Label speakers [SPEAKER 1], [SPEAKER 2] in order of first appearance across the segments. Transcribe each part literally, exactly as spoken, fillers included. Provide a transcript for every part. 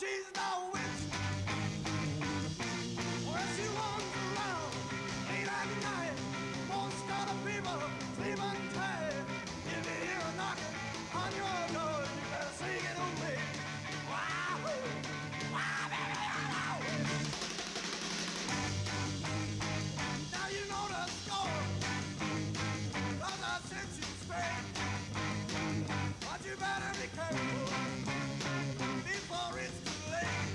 [SPEAKER 1] she's no witch. Well, she wanders around late at night. Most of the people sleeping tight. If you hear a knocking on your door, you better sing it away. Wow, wow, baby, wow. Now you know the score, 'cause I sent you straight. But you better be careful before it's too late.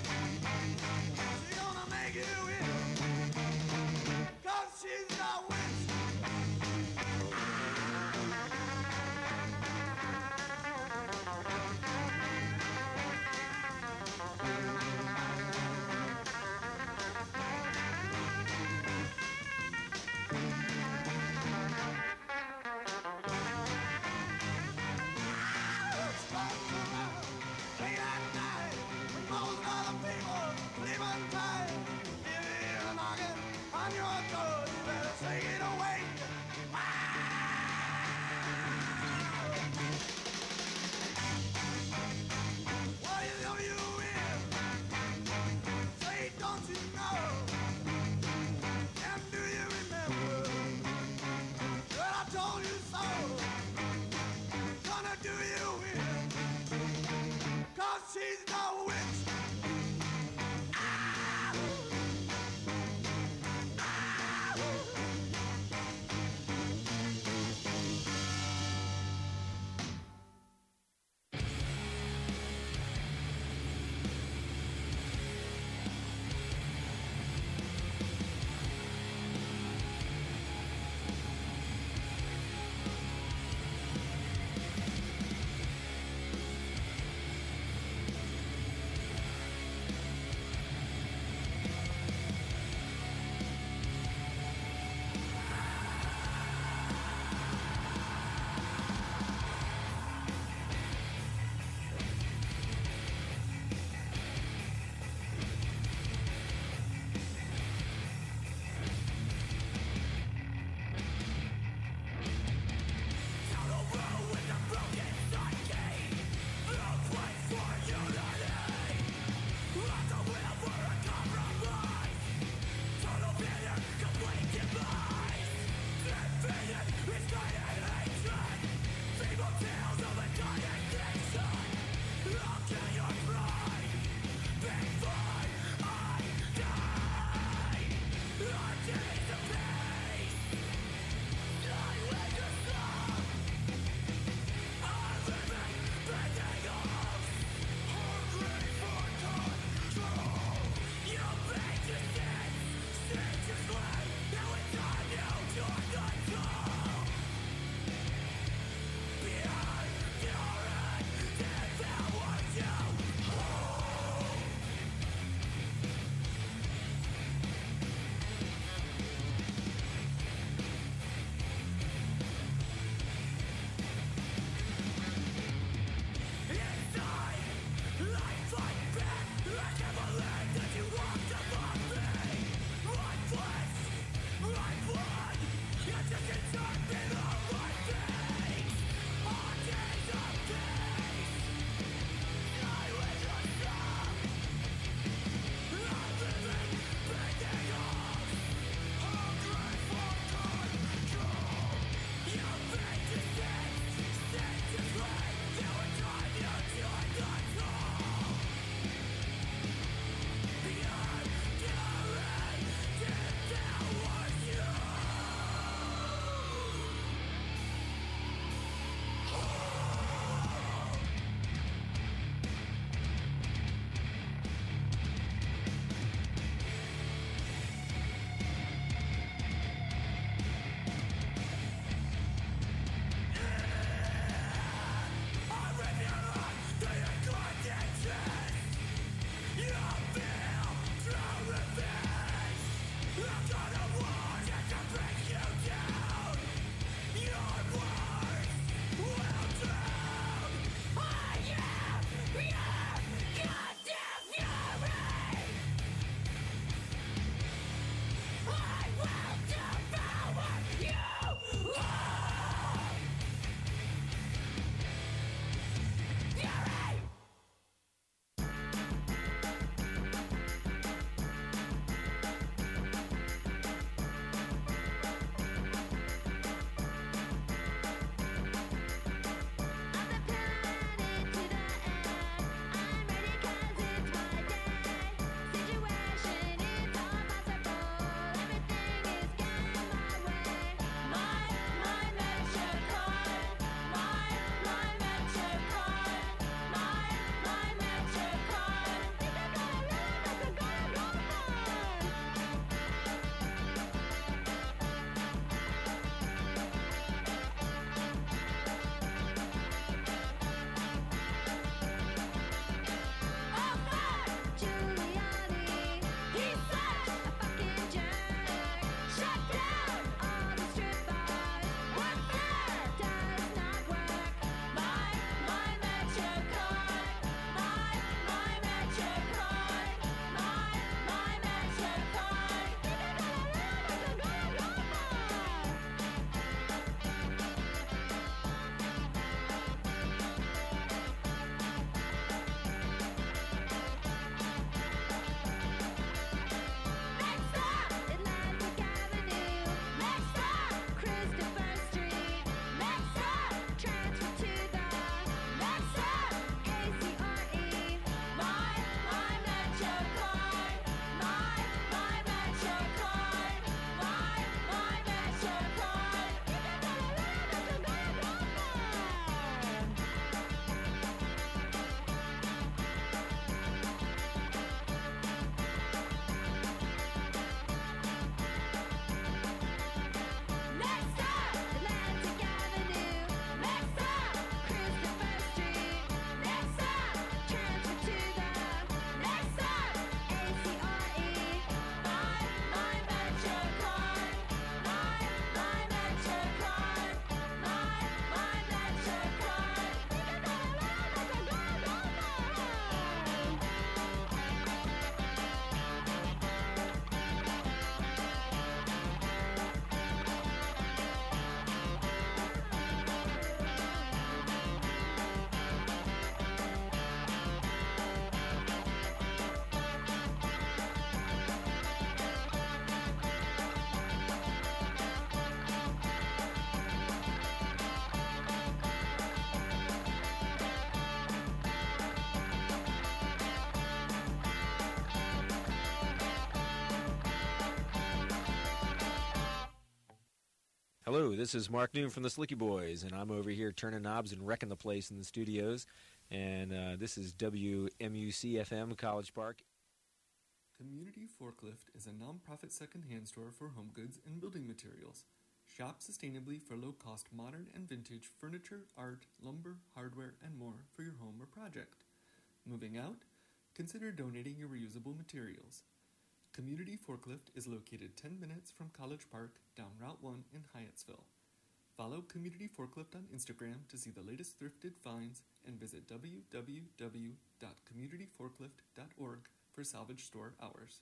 [SPEAKER 2] Hello, this is Mark Noon from the Slicky Boys, and I'm over here turning knobs and wrecking the place in the studios. And uh, this is W M U C F M College Park.
[SPEAKER 3] Community Forklift is a non-profit second-hand store for home goods and building materials. Shop sustainably for low-cost modern and vintage furniture, art, lumber, hardware, and more for your home or project. Moving out? Consider donating your reusable materials. Community Forklift is located ten minutes from College Park down Route one in Hyattsville. Follow Community Forklift on Instagram to see the latest thrifted finds and visit w w w dot community forklift dot org for salvage store hours.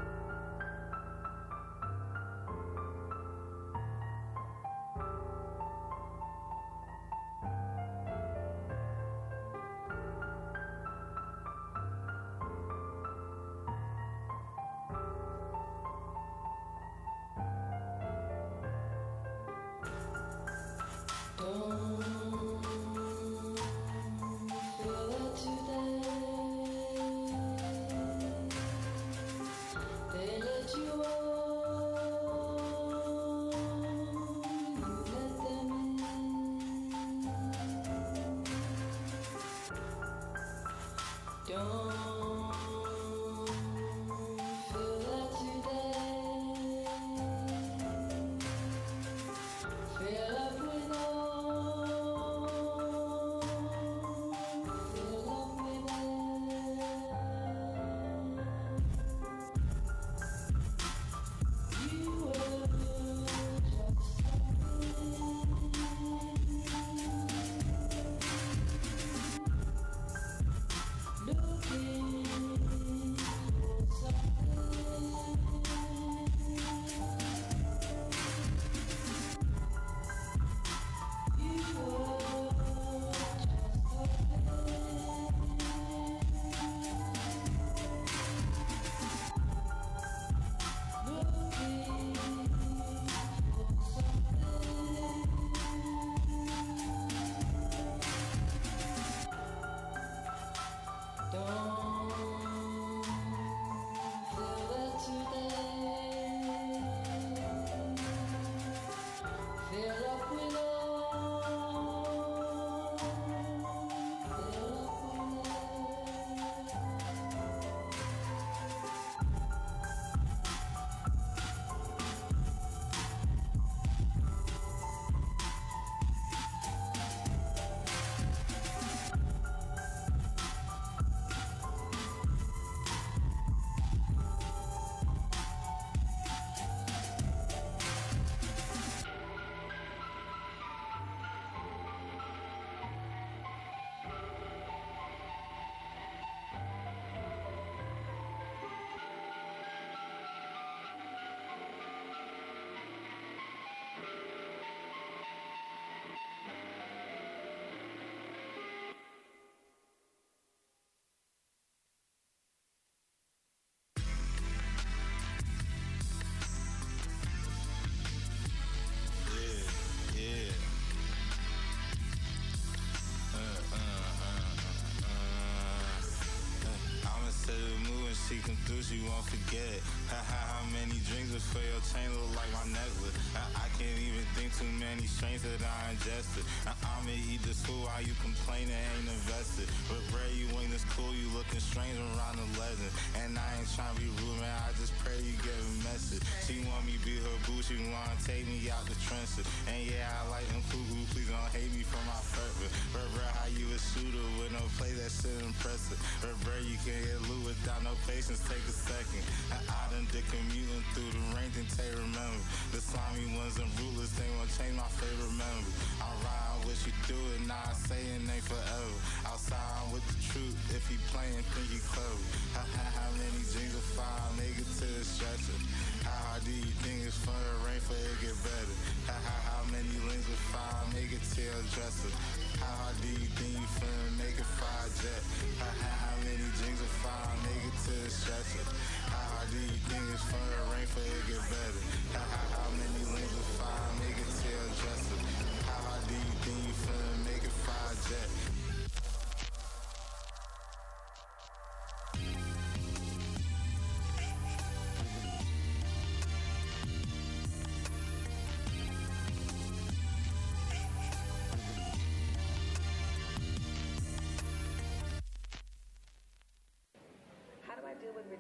[SPEAKER 4] She come through, she won't forget. How many drinks before your chain look like my necklace? I, I can't even think too many strains that I ingested. I, I'ma eat this food while you complaining ain't invested. But Bray, you ain't this cool, you looking strange around the legend. And I ain't trying to be rude, man, I just pray you get a message. She want me be her boo, she wanna take me out the trenches. And yeah, I like them cuckoo, please don't hate me for my purpose. But Bray, how you a shooter with no play, that shit impressive. But Bray, you can't get loot without no patience, take a second. I, I done did commuting through the rain, then take remember. The slimy ones and rulers, they won't change my favorite members. I'm riding with you through it, now I say it ain't forever. Outside with the truth, if he playing, think he clever. How, how, how many jeans will fire, make it to the stretcher? How hard do you think it's fun to rain for it get better? How, how, how many links will fire, make it to your dresser? How hard do you think you finna make it fire jet? How, how, how many jeans will fire, make it to the stretcher? How hard do you think it's fun to rain for it get better? How, how, how many links will fire, make it to your dresser? How hard do you think you finna make it fire jet?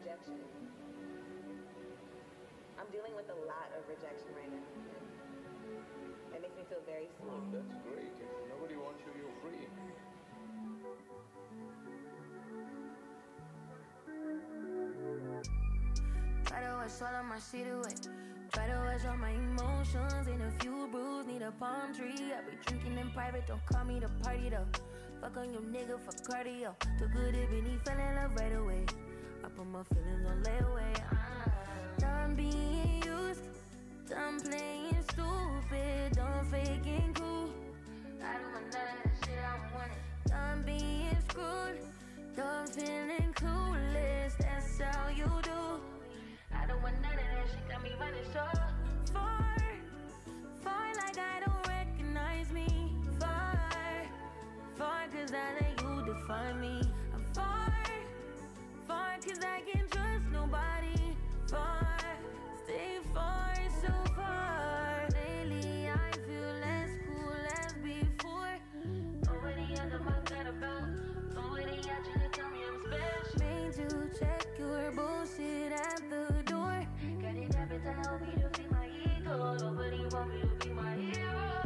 [SPEAKER 5] rejection. I'm dealing with a lot of rejection right now. It makes me feel very small.
[SPEAKER 6] That's great. If nobody wants you, you're free.
[SPEAKER 7] Try to wash all of my shit away. Try to wash all my emotions in a few brews. Need a palm tree. I be drinking in private. Don't call me to party though. Fuck on your nigga for cardio. Too good if he fell in love right away. I put my feelings on layaway. Ah. Done being used. Done playing stupid. Done faking cool. I don't want none of that shit. I don't want it. Done being screwed. Done feeling clueless. That's how you do. I don't want none of that shit, got me running so far, far like I don't recognize me. Far, far cause I let you define me. I'm far, far cause I can't trust nobody. Far, stay far, so far. Lately I feel less cool as before. Nobody has a mouth that about. Nobody actually tell me I'm special. Made you check your bullshit at the door. Got it habit to help me to feed my ego. Nobody want me to be my hero.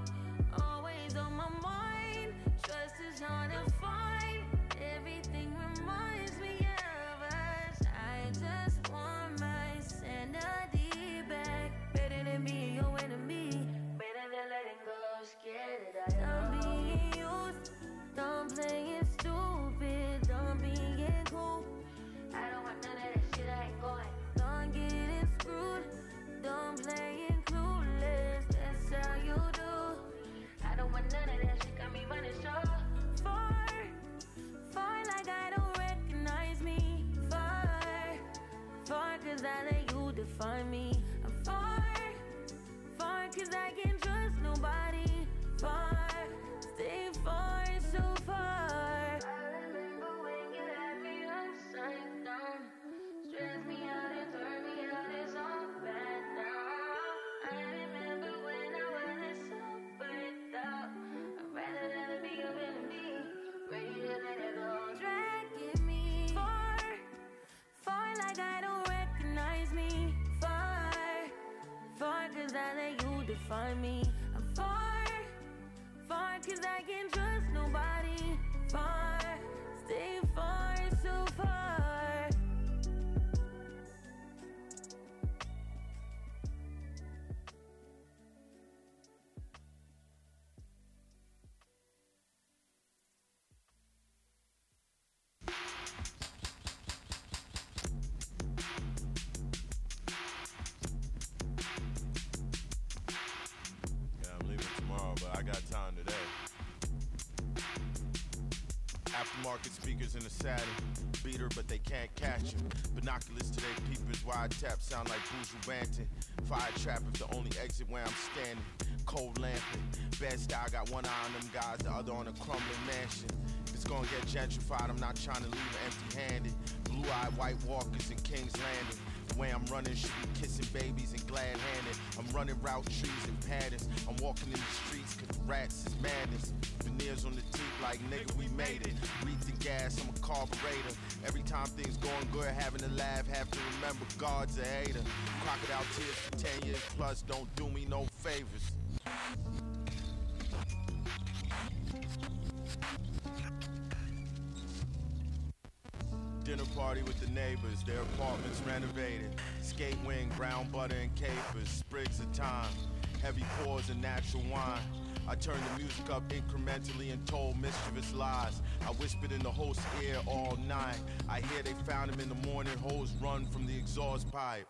[SPEAKER 7] Always on my mind. Trust is hard to find. Everything reminds me of us. I just want my sanity back. Better than being your enemy. Better than letting go. Scared that I am. Don't being used. Don't play it stupid. Don't being cool. I don't want none of that shit. I ain't going. Don't get it screwed. Don't play it clueless. That's how you do. I don't want none of that shit. Got me running so far, far like I don't recognize me. Far, far cause I let you define me. I'm far, far cause I can't trust nobody. Far, stay far, so far. I remember when you had me upside down. Stress me out and turn me out, it's all bad now. I remember when I wasn't sobered up. I'd rather than be your enemy. Ready to let it go. Dragging me far, far like I don't recognize me. Far, far cause I let you define me. I'm far, far cause I can't trust nobody. Far, stay far, so far.
[SPEAKER 8] Yeah, I'm leaving tomorrow, but I got time today. Aftermarket speakers in the saddle, beater, but they can't catch him. Binoculars to their peepers, wide tap sound like Buju Banton. Fire trap if the only exit where I'm standing. Cold lamping, bad style, got one eye on them guys, the other on a crumbling mansion. If it's gonna get gentrified, I'm not trying to leave empty-handed. Blue-eyed white walkers in King's Landing. The way I'm running should be kissing babies and glad-handed. I'm running route trees and patterns. I'm walking in the streets cause the rats is madness. Veneers on the teeth like nigga we made it. Breathe the gas, I'm a carburetor. Every time things going good, having to laugh, have to remember God's a hater. Crocodile tears for ten years plus, don't do me no favors. Dinner party with the neighbors, their apartments renovated. Skate wing, brown butter and capers, sprigs of thyme, heavy pours and natural wine. I turned the music up incrementally and told mischievous lies. I whispered in the host's ear all night. I hear they found him in the morning, hose run from the exhaust pipe.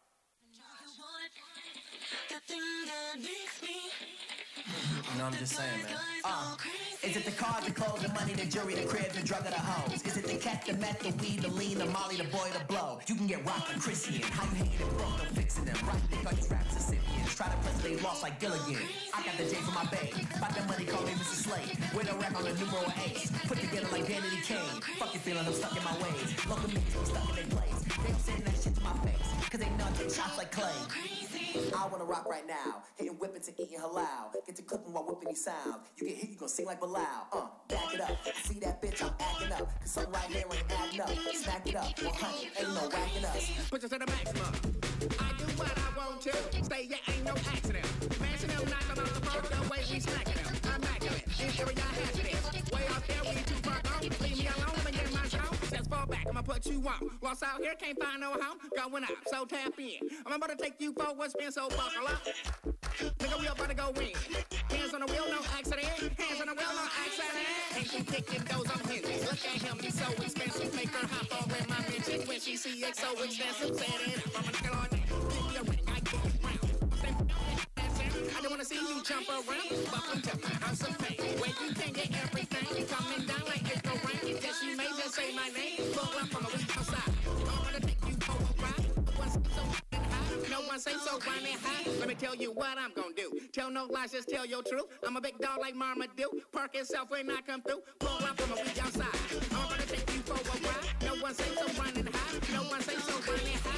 [SPEAKER 9] You know, I'm just saying, man. Uh, is it the cars, the clothes, the money, the jewelry, the crib, the drug, or the hoes? Is it the cat, the meth, the weed, the lean, the molly, the boy, the blow? You can get rocked and Christian. How you hating it, broke, no fixing them. Right, they got these raps Mississippians. Try to press they lost like Gilligan. I got the J for my babe. About that money, call me Mister Slade. With a rap on the numeral eight. Put together like Vanity Kane. Fucking feeling I'm stuck in my ways. Local niggas be stuck in their place. They don't say that shit to my face. Cause they know they chops like clay. I wanna rock right now, hitting whipping to eating halal. Get to cooking while whipping these sounds. You get hit, you gon' sing like Bilal. Uh, back it up. See that bitch, I'm acting up. Cause something right here ain't adding up. Smack it up, one hundred, ain't no whacking us.
[SPEAKER 10] Push us to the maximum. I do what I want to. Stay, yeah, ain't no accident. Mashing them, knock them out the park. The way we smacking them. Immaculate. In area hazardous. Way out there, we too far gone. Leave me alone, I'ma get my zone. Just fall back, I'ma put you on. Lost out here, can't find no home. Going up, so tap in. I'm about to take you for what's been, so buckle up. Nigga, we about to go in. Hands on the wheel, no accident. Hands on the wheel, no accident. Ain't you picking those on hinges. Look at him, he's so expensive. Make her hop over in my mention. When she see it so extensive, set it up. I'ma knock it on that. Give me a ring, I get round. I don't wanna see you jump around. Welcome to my house of pain, where you can get everything. Coming down like it's the rain. Yes, you may just say my name. Pull up from a week outside. I'm gonna take you for a ride. No one say so high. No one say so grinding high. Let me tell you what I'm gonna do. Tell no lies, just tell your truth. I'm a big dog like Marmaduke. Park itself when I come through. Pull up from a week outside. I'm gonna take you for a ride. No one say so grinding high. No one say so grinding high.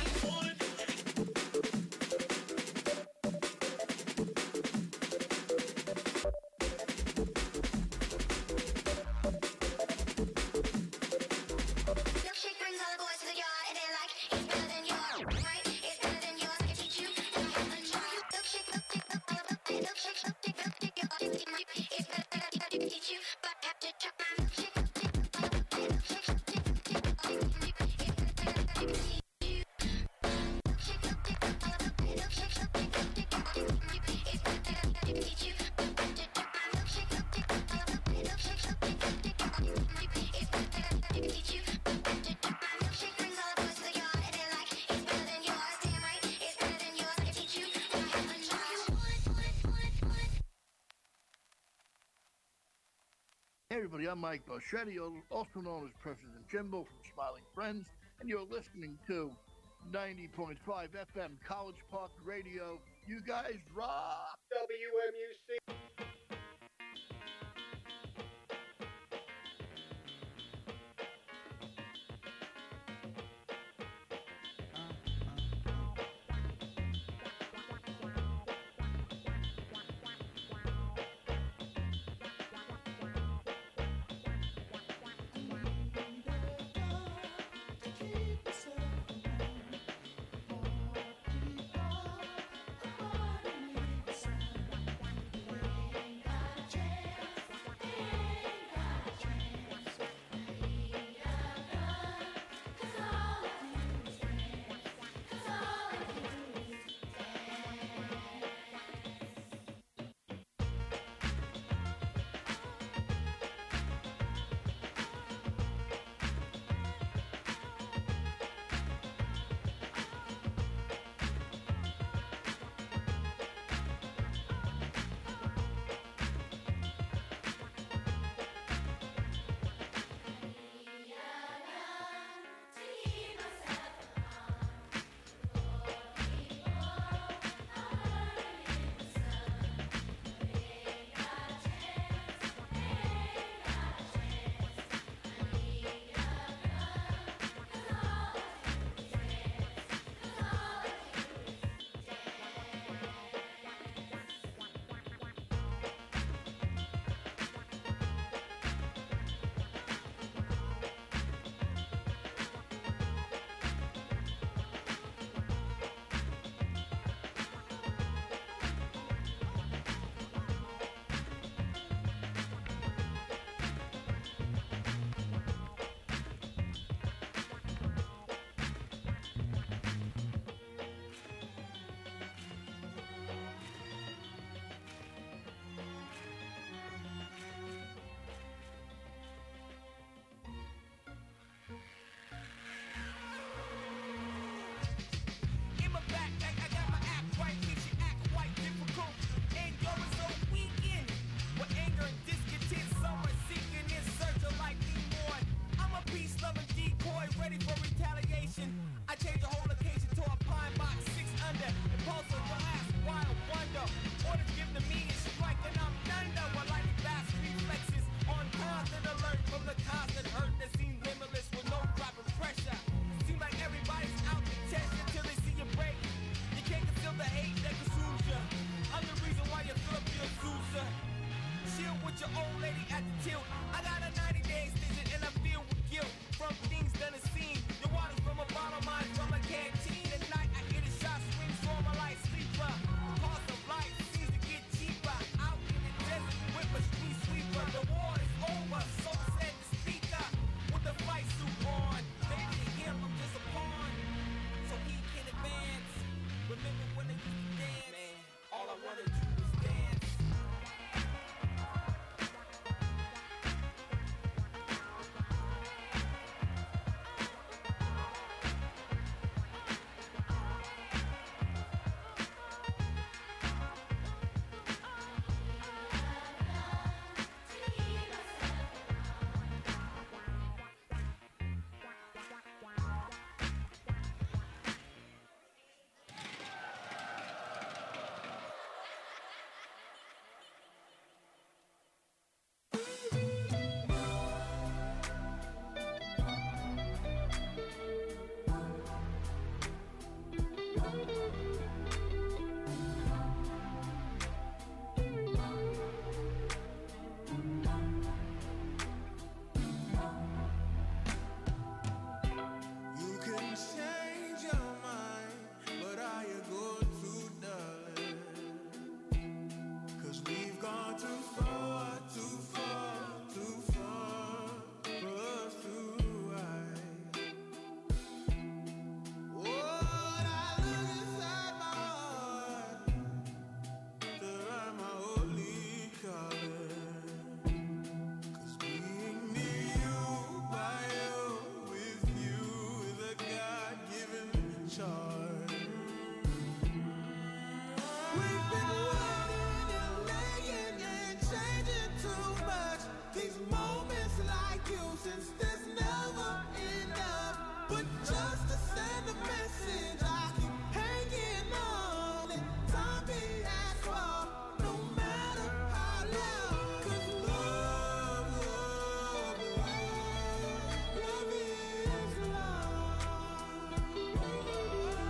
[SPEAKER 11] Hey everybody, I'm Mike Boschetti, also known as President Jimbo from Smiling Friends, and you're listening to ninety point five F M College Park Radio. You guys rock! W M U C!
[SPEAKER 1] Keep chart. We've been waiting and laying and changing too much. These moments like you, since there's never enough. But just to send a message, I keep hanging on. And time be asked for, no matter how loud. 'Cause love, love, love, love is love.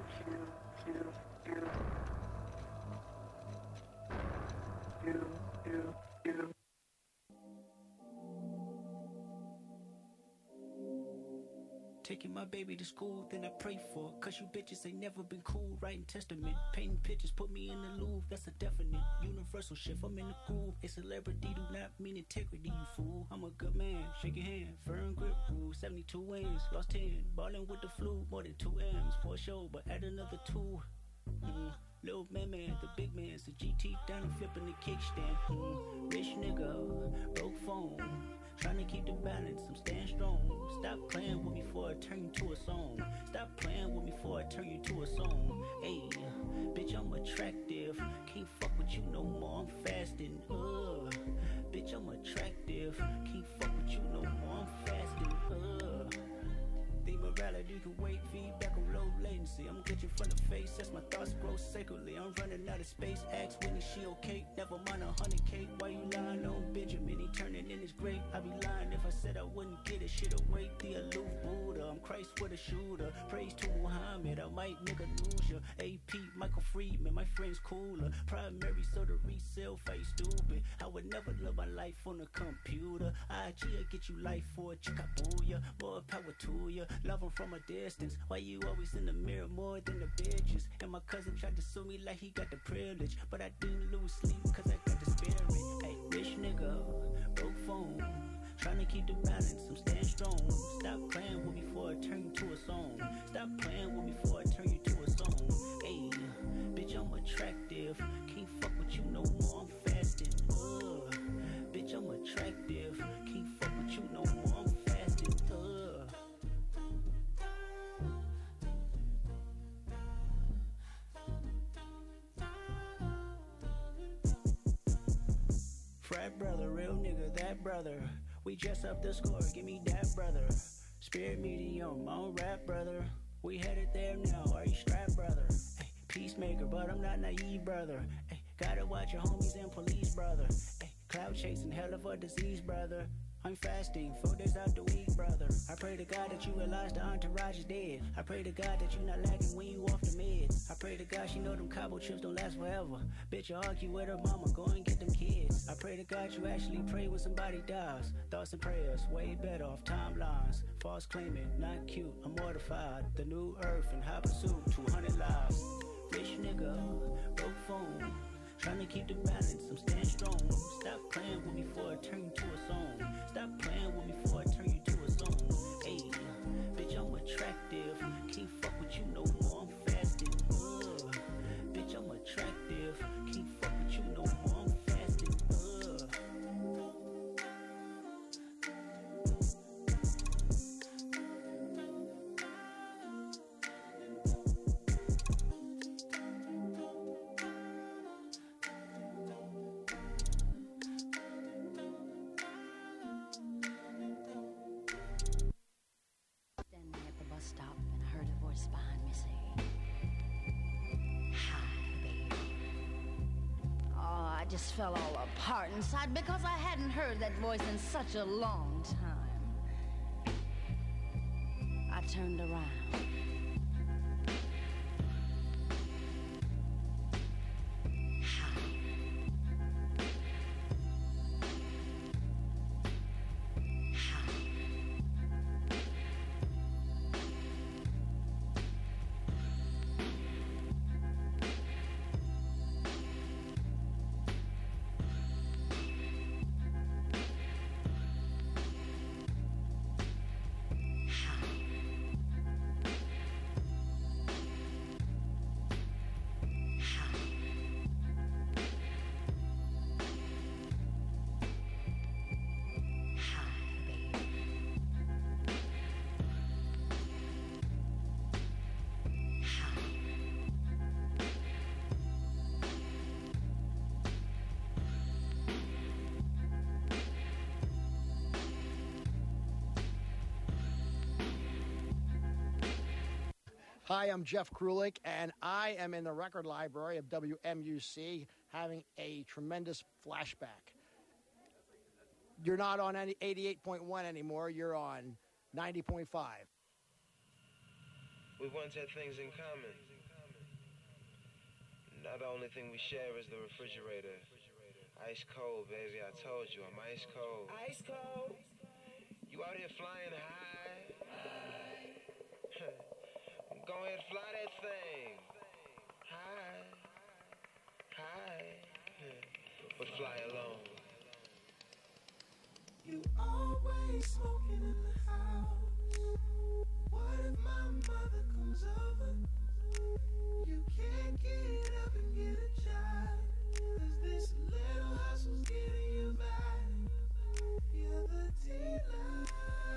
[SPEAKER 12] Taking my baby to school, then I pray for it. Cause you bitches ain't never been cool. Writing testament, painting pictures, put me in the Louvre. That's a definite universal shift. I'm in the groove. A celebrity do not mean integrity, you fool. I'm a good man, shake your hand. Firm grip rule, seventy-two wins, lost ten. Ballin' with the flu, more than two M's for a show, but add another two. Mm. Little man, man, the big man's the G T down and flipping the kickstand. Mm. Rich nigga, broke phone. Trying to keep the balance, I'm staying strong. Stop playing with me before I turn you to a song. Stop playing with me before I turn you to a song. Hey, bitch, I'm attractive. Can't fuck with you no more, I'm fasting. Uh, bitch, I'm attractive. Can't fuck with you no more, I'm fasting. Uh, the morality can wait, feedback on low latency. I'm glitching from the face as my thoughts grow sacredly. I'm running out of space, ask Winnie, she okay? Never mind a hundred K, why you lying on Benjamin? He turning in his grave. I'd be lying if I said I wouldn't get it. Shit away, the aloof Buddha. I'm Christ with a shooter. Praise to Muhammad, I might nigga lose ya. A P, Michael Friedman, my friend's cooler. Primary, so the resale face stupid. I would never live my life on a computer. I G, I get you life for a chick, I boo ya. More power to ya. Love him from a distance. Why you always in the mirror more than the bitches? And my cousin tried to sue me like he got the privilege, but I didn't lose sleep cause I got the spirit. Hey, rich nigga, broke phone. Trying to keep the balance, I'm staying strong. Stop playing with me before I turn you to a song. Stop playing with me before I turn you to a song. Hey, bitch, I'm attractive. Can't fuck with you no more, I'm fasting. Uh, bitch, I'm attractive. Can't fuck with you no more, I'm fasting. Uh. Frat brother, real nigga, that brother. We dress up the score, give me that brother. Spirit medium, on rap brother. We headed there now, are you strapped brother? Ay, peacemaker, but I'm not naive brother. Ay, gotta watch your homies and police brother. Ay, cloud chasing, hell of a disease brother. I'm fasting, four days out the week, brother. I pray to God that you realize the entourage is dead. I pray to God that you not lagging when you off the meds. I pray to God she know them cobble chips don't last forever. Bitch, you argue with her mama, go and get them kids. I pray to God you actually pray when somebody dies. Thoughts and prayers, way better off timelines. False claiming, not cute, I'm mortified. The new earth and high pursuit, two hundred lives. Rich nigga, broke phone. Trying to keep the balance, I'm staying strong. Stop playing with me before I turn you to a song. Stop playing with me before I turn you to a song. Hey, bitch, I'm attractive. Can't fuck with you no more, I'm fasting. Uh, bitch, I'm attractive. Can't fuck with you no more, I'm fasting. Uh.
[SPEAKER 13] Stop, and I heard a voice behind me say, "Hi, baby." Oh, I just fell all apart inside because I hadn't heard that voice in such a long time. I turned around.
[SPEAKER 14] Hi, I'm Jeff Krulik, and I am in the record library of W M U C having a tremendous flashback. You're not on any eighty-eight point one anymore. You're on ninety point five.
[SPEAKER 15] We once had things in common. Now the only thing we share is the refrigerator. Ice cold, baby, I told you, I'm ice cold.
[SPEAKER 16] Ice cold.
[SPEAKER 15] You out here flying high? Go ahead, fly that thing. High, high, but fly alone.
[SPEAKER 16] You always smoking in the house. What if my mother comes over? You can't get up and get a job, 'cause this little hustle's getting you by. You're the dealer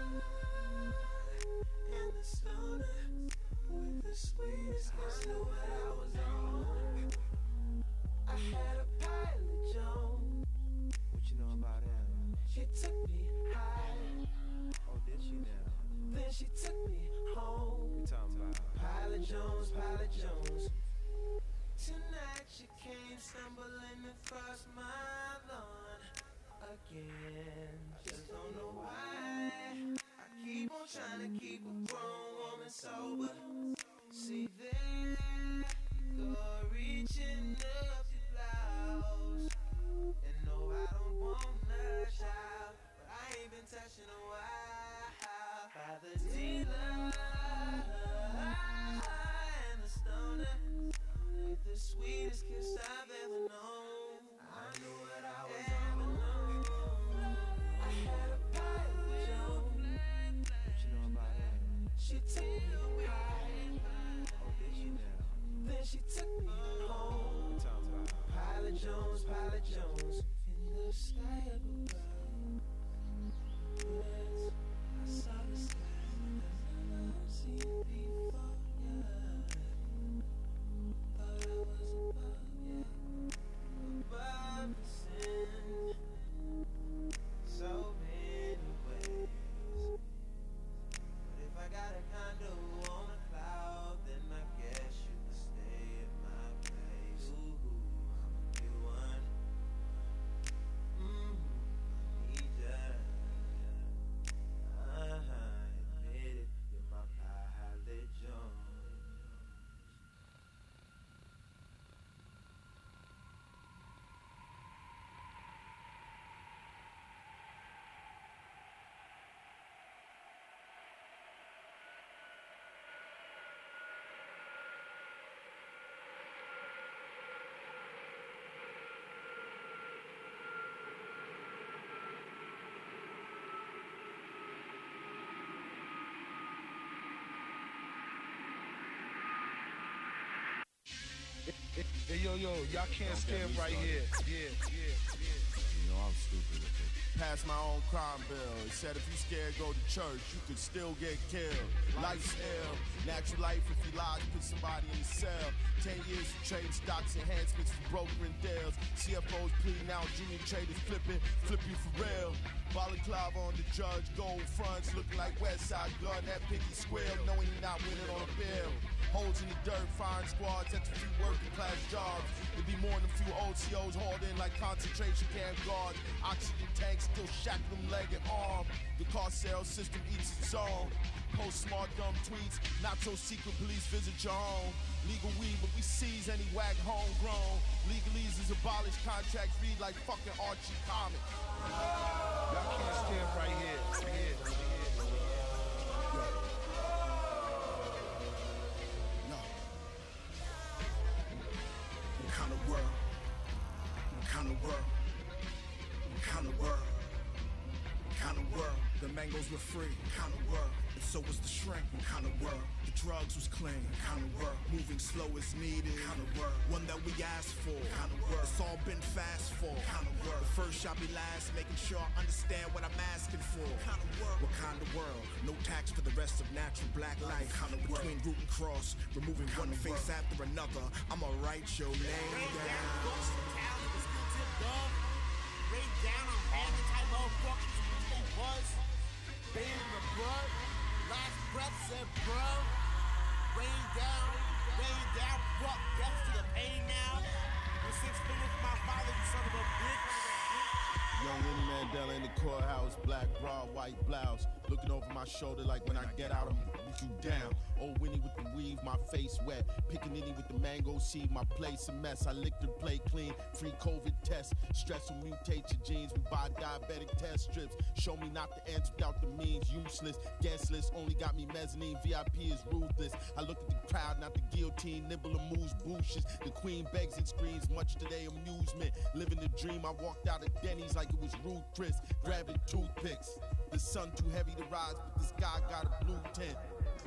[SPEAKER 16] and the stoner with the sweetest kiss. I knew what I was on. I had a pilot Joan.
[SPEAKER 15] What you know about him?
[SPEAKER 16] She took me high.
[SPEAKER 15] Oh, did she now?
[SPEAKER 16] Then she took me home.
[SPEAKER 15] You talking about
[SPEAKER 16] Pilot Jones, Pilot Jones. Tonight she came stumbling across my lawn again. Just don't know why. I keep on trying to keep a grown woman sober. See there you go, reaching up your blouse. And no, I don't want a child, but I ain't been touching a while. By the dealer and the stoner with the sweetest kiss I've ever known. I knew what I was on. I had a pilot Joan.
[SPEAKER 15] What you know about him?
[SPEAKER 16] She took me high.
[SPEAKER 15] Oh, did she now?
[SPEAKER 16] Then she took me home.
[SPEAKER 15] You talking about
[SPEAKER 16] Pilot Jones, Pilot Jones. In the sky above. I saw the sky I've never seen before. Yeah. Thought I was above, yeah. Above the sin. So many ways. But if I got a condo on a cloud, then I guess you could stay at my place. Ooh, I'ma be one. Mm-hmm. I need ya. Uh-huh. Admit it, you're my pilot Jones.
[SPEAKER 8] Hey, yo, yo, y'all can't stand right here. Yeah, yeah, yeah.
[SPEAKER 17] You know I'm stupid with it.
[SPEAKER 8] Pass my own crime bill. It said if you scared go to church, you could still get killed. Life's ill. Natural life, if you lie, put somebody in the cell. Ten years of trading stocks, enhancements for brokering deals. C F Os pleading out, junior traders flipping, flip you for real. Balaclava on the judge, gold fronts looking like West Side Gun. That piggy squeal, knowing you're not winning on a bill. Holes in the dirt, firing squads at the few working class jobs. There'd be more than a few O C Os hauled in like concentration camp guards. Oxygen tanks still shackled them leg and arm. The car sales system eats its own. Post smart dumb tweets, not so secret police visit your home. Legal weed, but we seize any whack homegrown. Legalese is abolished, contracts read like fucking Archie comics. Y'all can't stand right here. Here, here.
[SPEAKER 18] What kind of world? What kind of world? What kind of world? What kind of world? The mangoes were free. What kind of world? And so was the shrink. What kind of world? The drugs was clean. What kind of world? Moving slow as needed. What kind of world? One that we asked for. What kind of world? It's all been fast for. What kind of world? The first shall be last, making sure I understand what I'm asking for. What kind of world? What kind of world? No tax for the rest of natural black life. What kind of world? Between root and cross, removing one face world after another. I'ma write your name
[SPEAKER 10] Rain
[SPEAKER 18] down.
[SPEAKER 10] down, books, town, it was good tip dog. Rain down, I'm having type of fuckers who they was. Bane in the blood, last breath said bro. Rain down, rain down, fuck death to the pain now. With six fingers, my father, you son of a bitch.
[SPEAKER 8] Young Winnie Mandela in the courthouse, black bra, white blouse. Looking over my shoulder like when I get out, I'm beat you down. Old Winnie with the weave, my face wet. Pickaninny with the mango seed, my place a mess. I licked and play clean, free COVID test. Stress will mutate your genes, we buy diabetic test strips. Show me not the ends without the means, useless. Guest list only got me mezzanine, V I P is ruthless. I look at the crowd, not the guillotine, nibble and moves bushes. The queen begs and screams, much to their amusement. Living the dream, I walked out of Denny's like it was Ruth Chris, grabbing toothpicks. The sun too heavy to rise, but this guy got a blue tint.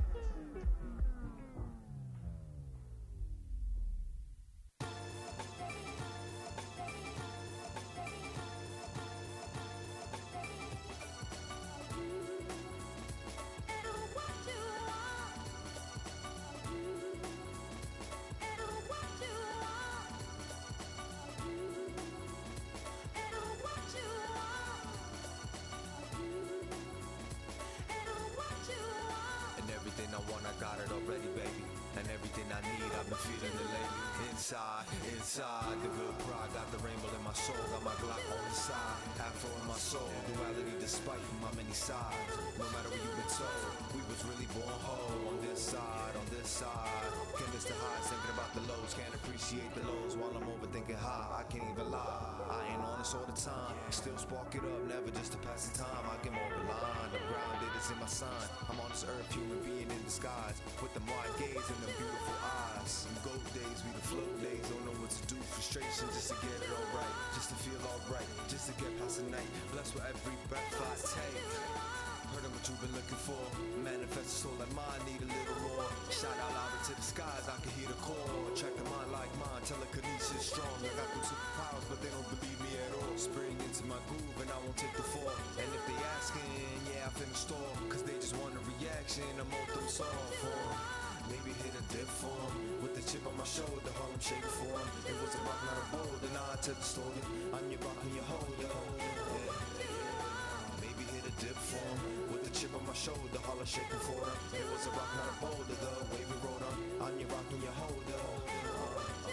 [SPEAKER 19] Inside, inside, the good pride, got the rainbow in my soul, got my Glock on the side, Afro in my soul, duality despite my many sides, no matter what you've been told, we was really born whole, on this side, on this side, can't miss the highs, thinking about the lows, can't appreciate the lows, while I'm overthinking high, I can't even lie, I ain't honest all the time, still spark it up, never just to pass the time, I get more blind, I'm grounded, it's in my sign, I'm on this earth, human being in disguise, with the wide gaze and the beautiful eyes, some gold days, we the float days, don't know what to do, frustration just to get it all right, just to feel all right, just to get past the night, blessed with every breath I take. Heard of what you've been looking for, manifest a soul like mine, need a little more. Shout out loud into the skies, I can hear the call. Attract a mind like mine, telekinesis strong. I got them superpowers, but they don't believe me at all. Spring into my groove and I won't take the fall. And if they asking, yeah, I finished all, cause they just want a reaction, I'm all them soft for. Maybe hit a dip for him, with the chip on my shoulder, Harlem shake for him. It was a rock, not a boulder, now I tell the story. I'm your rock and your holder, yeah. Maybe hit a dip for him, with the chip on my shoulder, Harlem shaking for him. It was a rock, not a boulder, the way we rode on. I'm your rock and your holder. Uh, uh.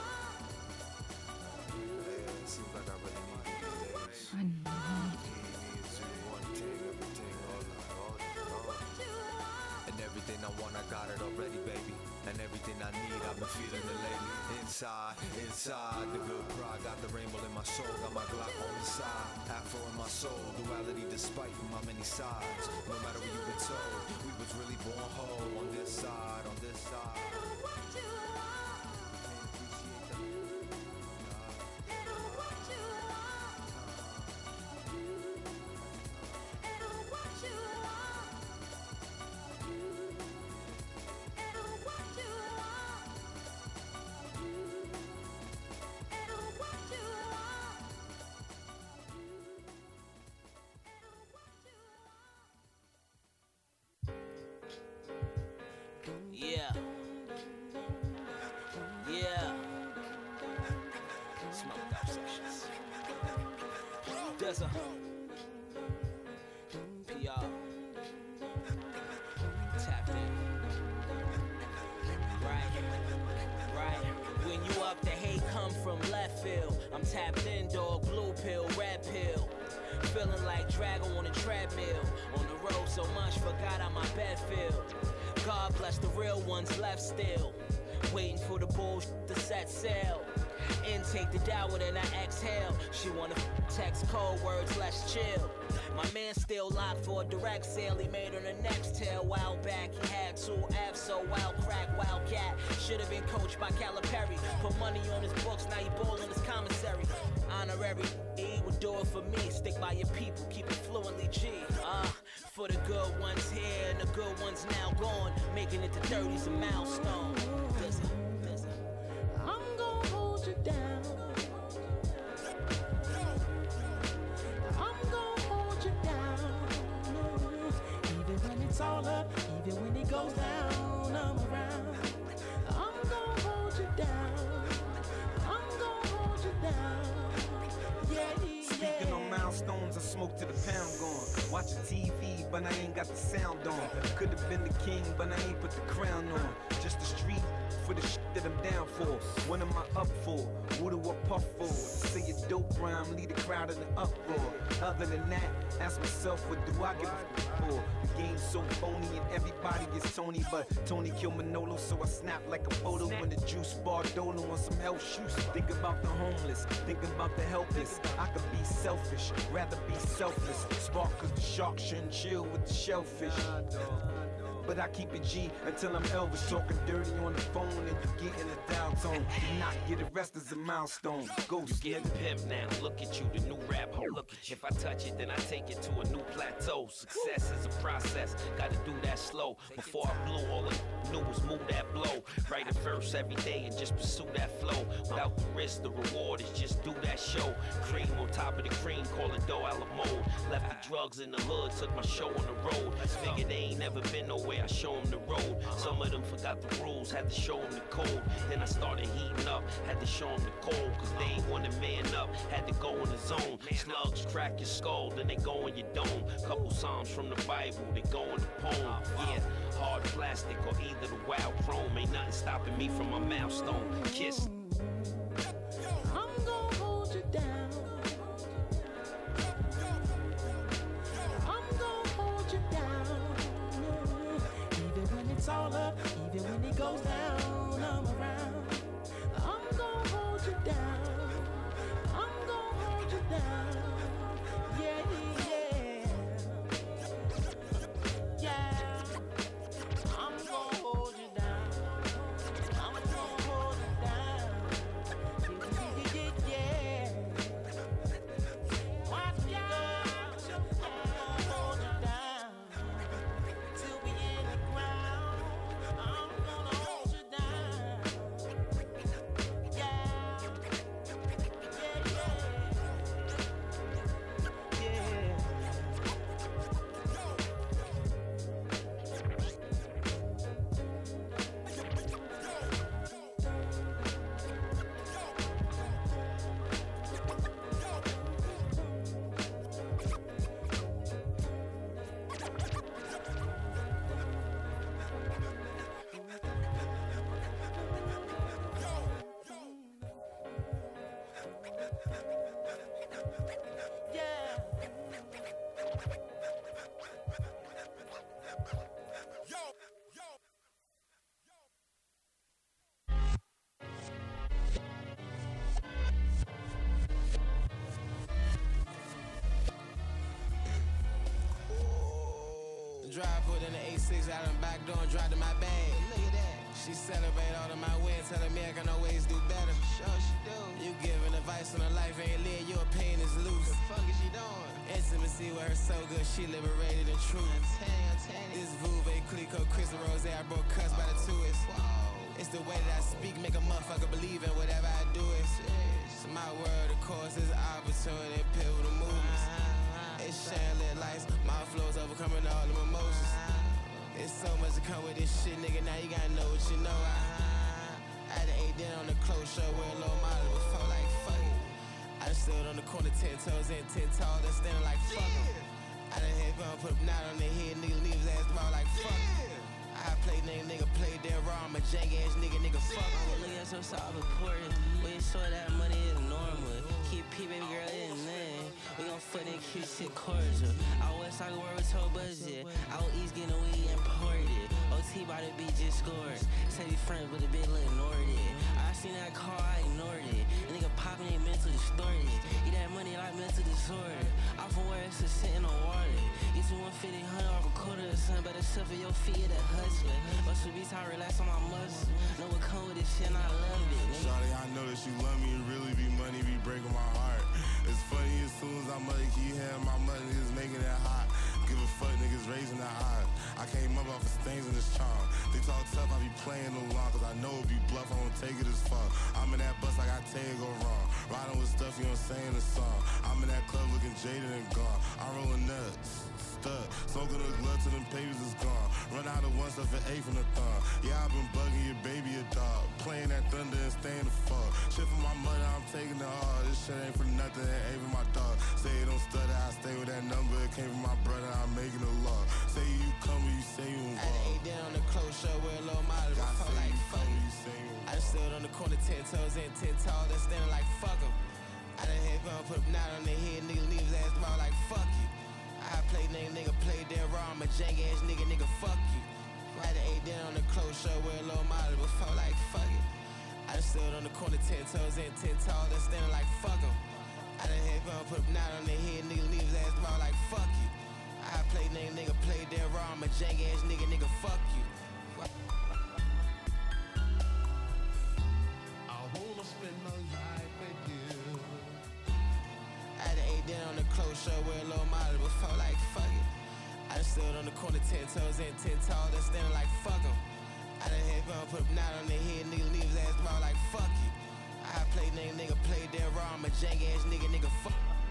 [SPEAKER 19] Yeah, it seems like I really need you these days. I know. Everything I want, I got it already, baby. And everything I need, I've been feeling it lately. Inside, inside, the good pride, got the rainbow in my soul, got my Glock on the side, Afro in my soul, duality despite my many sides. No matter what you've been told, we was really born whole on this side, on this side.
[SPEAKER 20] Yeah. Yeah. Smoked out sections. Deza. P R. Tapped in. Right. Right. When you up, the hate come from left field. I'm tapped in, dog. Blue pill, red pill. Feeling like Drago on a treadmill. On the road so much, forgot how my bed feel. God bless the real ones left still. Waiting for the bullshit to set sail. Intake the dower, then I exhale. She wanna f- text code words, let's chill. My man still locked for a direct sale. He made her the next tail. While back, he had two F's, so wild crack, wild cat. Should've been coached by Calipari. Put money on his books, now he ballin' his commissary. Honorary, he would do it for me. Stick by your people, keep it fluently G. Ah, uh, for the good ones here and the good ones now gone. Making it to thirty's a milestone. Listen, listen. I'm gonna hold you down. I'm gonna hold you down. Even when it's all up, even when it goes down, I'm around. I'm gonna hold you down. I'm gonna hold you down. Yeah, yeah.
[SPEAKER 21] Speaking on milestones, I smoke to the pound gone. Watching T V, but I ain't got the sound on. Could've been the king, but I ain't put the crown on. Just the street for the shit that I'm down for. What am I up for? What do I puff for? Say a dope rhyme, lead the crowd in an uproar. Other than that, ask myself, what do I give a f for? The game's so phony and everybody gets Tony, but Tony killed Manolo, so I snap like a photo when the juice bar Dolo on some health shoes. Think about the homeless, think about the helpless. I could be selfish, rather be selfless. Spark cause the shark shouldn't chill with the shellfish. But I keep it G until I'm Elvis, talking dirty on the phone and you get in the dial tone. You not get the rest is a milestone. Ghost,
[SPEAKER 2] you getting pimp now. Look at you, the new rap hoe. Look at you. If I touch it, then I take it to a new plateau. Success is a process. Gotta do that slow. Before I blew, all I knew was move that blow. Write a verse every day and just pursue that flow. Without the risk, the reward is just do that show. Cream on top of the cream, call it dough a la mode. Left the drugs in the hood, took my show on the road. Figured they ain't never been nowhere. I show them the road. Some of them forgot the rules, had to show them the code. Then I started heating up, had to show them the cold. Cause they ain't want to man up, had to go in the zone. Slugs crack your skull, then they go in your dome. Couple psalms from the Bible, they go in the poem. Yeah, hard plastic or either the wild chrome. Ain't nothing stopping me from my milestone. Kiss.
[SPEAKER 16] I'm gonna hold you down. I'm gonna hold you down. Even when it's all up, even when it goes down, I'm around. I'm gonna hold you down. I'm gonna hold you down. Yeah, yeah. Yeah. I'm gonna hold you down. I'm gonna hold you down. Yeah, yeah, yeah, yeah. Watch me go. I'm gonna hold you down. Till we in the ground. I'm gonna hold you down. Yeah. Yeah, yeah. Yeah.
[SPEAKER 22] Drive, put in the A six out in the back door and drive to my bag. Look at that. She celebrate all of my wins, tell me I can always do better. Sure she do. You giving advice on her life, ain't live, your pain is loose. The fuck is she doing? Intimacy with her so good, she liberated and true. I'm telling you, I'm telling you. This Vouve, Clico, Chris Rose, I broke cuss by the twist. It's the way that I speak, make a motherfucker believe in whatever I do. It's, it's my word, of course, is opportunity, pivotal movements. It's shining lit lights, my flows overcoming all the emotions. It's so much to come with this shit, nigga. Now you gotta know what you know. I, I done ate dinner on the clothes show, wearing low model before, like fuck it. I done stood on the corner, ten toes in, ten tall, then standing like fuck it. I done hit bone, put a knot on their head, nigga, leave his ass tomorrow like fuck it. I play nigga, nigga, play that raw, I'm a jank ass nigga, nigga, fuck it.
[SPEAKER 23] Look at so soft important. We ain't sure that money is normal. Keep P, baby girl, it ain't nothing. We gon' fuck that cute shit cordial. Out west, I can work with your budget. Out east, getting weed imported. O T by the beat just scored. Say we friends, but the bitch look ignored it. I seen that car, I ignored it. A nigga poppin' ain't mental distorted. Eat that money like mental disorder. Off of where it's just sitting on water. Get you one fifty, hundred off a quarter or something. Better shuffle your feet at that hustler. But should be time relax on my muscle. Know what come with this shit and I love it. Nigga.
[SPEAKER 4] Shawty, I know that you love me. It really be money, be breaking my heart. It's funny as soon as I'm money, keep having my money, is making it hot. Give a fuck, niggas raising their eyes. I came up off of stains in this charm. They talk tough, I be playing no long, cause I know it be bluff, I don't take it as far. I'm in that bus like I tell you go wrong. Riding with stuff you don't say in the song. I'm in that club looking jaded and gone. I'm rolling nuts. Stuck. Smoking the glove till them papers is gone. Run out of one stuff for eight from the thumb. Yeah, I've been bugging your baby a dog. Playing that thunder and staying the fuck. Shit for my mother, I'm taking it hard. This shit ain't for nothing, it ain't for my dog. Say it don't stutter, I stay with that number. It came from my brother, I'm making a law. Say you come when you say you involved.
[SPEAKER 22] I done ate dinner on the clothes show, wear a low model before, like fuck it. I done stood on the corner, ten toes in, ten tall, then standing like fuck em. I done hit bone, put a knot on their head, nigga, leave his ass tomorrow like jank ass nigga, nigga, fuck you. I had to eight down on the clothes show, wear a low model before, like, fuck it. I done stood on the corner, ten toes in, ten tall, then standing like, fuck em. I done had fun, put a knot on their head, nigga, leave his ass tomorrow, like, fuck you. I play nigga, nigga, play that raw, I'm a jank ass nigga, nigga, fuck you.
[SPEAKER 16] I wanna spend my life with you.
[SPEAKER 22] I had to eight down on the clothes show, wear a low model before, like, fuck it. I done stood on the corner, ten toes in, ten tall, then standing like, fuck em. I done had fun, put a knot on their head, nigga, leave his ass tomorrow, like, fuck you. I play nigga, nigga, play that raw, I'm a jank ass nigga, nigga, fuck.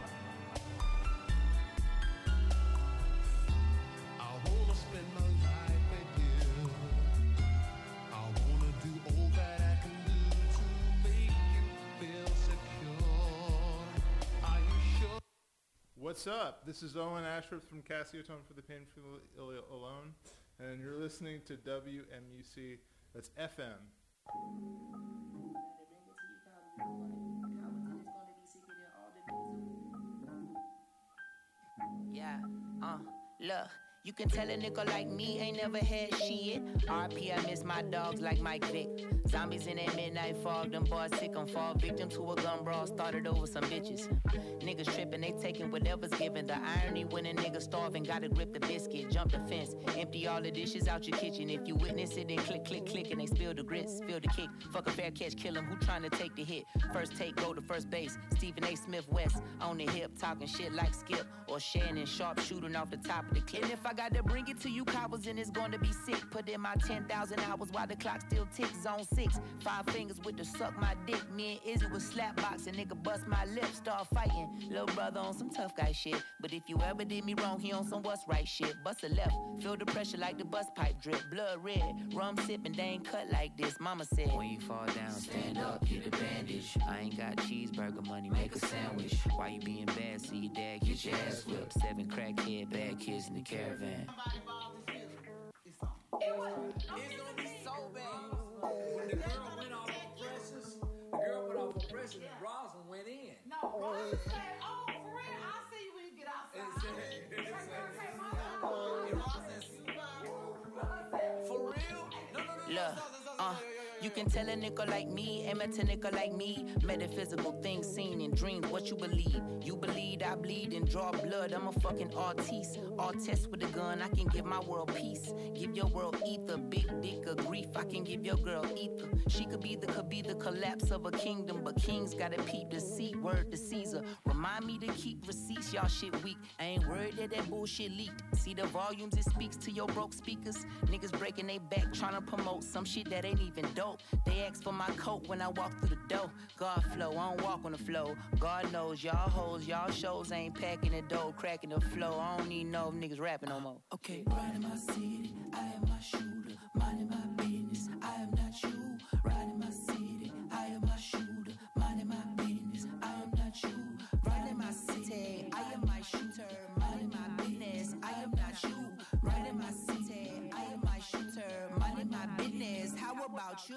[SPEAKER 16] I wanna spend my life with you. I wanna do all that I can do to make you feel secure. Are you sure?
[SPEAKER 3] What's up? This is Owen Ashworth from Cassiotone for the Painfully Alone, and you're listening to W M U C. That's F M.
[SPEAKER 5] Yeah, uh, look. You can tell a nigga like me ain't never had shit. R P, I miss my dogs like Mike Vick. Zombies in that midnight fog, them boys sick, I'm fall victim to a gun brawl, started over some bitches. Niggas tripping, they taking whatever's given. The irony when a nigga starving, gotta grip the biscuit, jump the fence, empty all the dishes out your kitchen. If you witness it, then click, click, click, and they spill the grits, spill the kick. Fuck a fair catch, kill him, who trying to take the hit? First take, go to first base. Stephen A. Smith West, on the hip, talking shit like Skip, or Shannon Sharp shooting off the top of the clip. And if I got to bring it to you cowards and it's gonna be sick. Put in my ten thousand hours while the clock still ticks. Zone six, five fingers with the suck my dick. Me and Izzy was slap boxing, nigga bust my lip, start fighting. Little brother on some tough guy shit. But if you ever did me wrong, he on some what's right shit. Bust a left, feel the pressure like the bus pipe drip. Blood red, rum sipping, they ain't cut like this. Mama said, when you fall down, stand up, get a bandage. I ain't got cheeseburger money, make a sandwich. Why you being bad, see your dad get your ass whipped. Seven crackhead bad kids in the caravan.
[SPEAKER 16] It's gonna be so bad. When the girl went off of Precious, the girl went off of Precious, and Rosalind went in.
[SPEAKER 6] No, Rosalind said, oh, for real, I'll see you when you get outside.
[SPEAKER 16] For real? No, no, no,
[SPEAKER 5] Look, uh, you can tell a nigga like me, aim at a nigga like me. Metaphysical things seen in dreams, what you believe. You believe I bleed and draw blood, I'm a fucking artiste. Artist with a gun, I can give my world peace. Give your world ether, big dick of grief, I can give your girl ether. She could be the, could be the collapse of a kingdom, but kings gotta peep the seat, word to Caesar. Remind me to keep receipts, y'all shit weak. I ain't worried that that bullshit leaked. See the volumes, it speaks to your broke speakers. Niggas breaking they back, trying to promote some shit that ain't even dope. They ask for my coat when I walk through the door. God flow, I don't walk on the flow. God knows y'all hoes, y'all shows ain't packing the dough, cracking the flow. I don't need no niggas rapping no more.
[SPEAKER 16] Okay, riding my city, I am my shooter. Minding my business, I am not you. Riding my city, I am my shooter. Minding my business, I am not you. Riding my city, I am my shooter. Minding my business, I am not you. Riding my city, I am my shooter. Minding my business, how about you?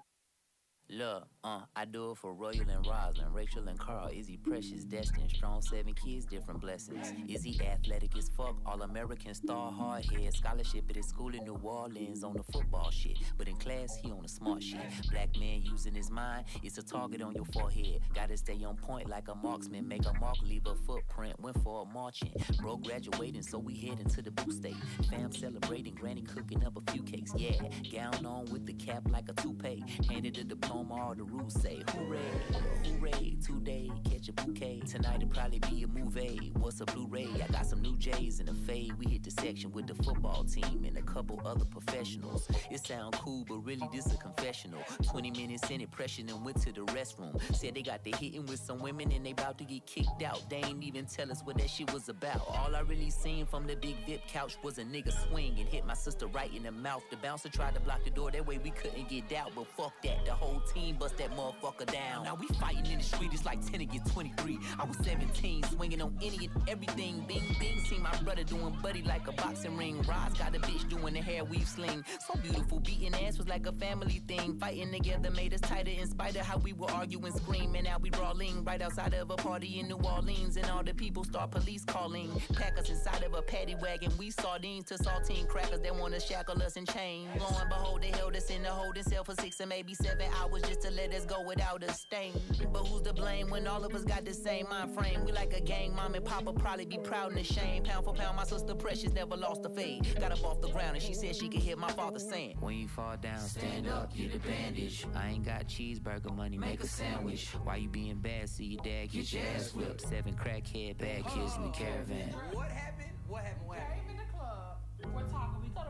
[SPEAKER 5] Look, uh, I do it for Royal and Rosalind, Rachel and Carl, Izzy Precious, Destin, strong seven kids, different blessings. Izzy athletic as fuck, all-American star, hard head, scholarship at his school in New Orleans on the football shit. But in class, he on the smart shit. Black man using his mind, it's a target on your forehead. Gotta stay on point like a marksman, make a mark, leave a footprint, went for a marching. Bro graduating, so we head into the boo state. Fam celebrating, granny cooking up a few cakes, yeah. Gown on with the cap like a toupee, handed the diploma. All the rules say hooray, hooray, today, catch a bouquet. Tonight it'll probably be a movie. What's a Blu-ray? I got some new J's in the fade. We hit the section with the football team and a couple other professionals. It sound cool, but really this a confessional. twenty minutes in it, pressured and went to the restroom. Said they got the hitting with some women and they about to get kicked out. They ain't even tell us what that shit was about. All I really seen from the big V I P couch was a nigga swing and hit my sister right in the mouth. The bouncer tried to block the door, that way we couldn't get out. But fuck that, the whole
[SPEAKER 7] eighteen, bust that motherfucker down. Now we fighting in the street, it's like ten against twenty-three. I was seventeen, swinging on any and everything. Bing, bing, seen my brother doing buddy like a boxing ring. Roz got a bitch doing the hair weave sling. So beautiful, beating ass was like a family thing. Fighting together made us tighter in spite of how we were arguing, screaming. Now we brawling right outside of a party in New Orleans, and all the people start police calling. Pack us inside of a paddy wagon. We sardines to saltine crackers that wanna shackle us in chains. Lo and behold, they held us in the holding cell for six or maybe seven hours just to let us go without a stain. But who's to blame when all of us got the same mind frame? We like a gang, mom and papa probably be proud and ashamed. Pound for pound, my sister Precious never lost a fade. Got up off the ground and she said she could hear my father saying,
[SPEAKER 9] when you fall down, stand up, get a bandage. I ain't got cheeseburger money, make a sandwich. Why you being bad? See your dad get your ass whipped. Seven crackhead bad kids in the caravan.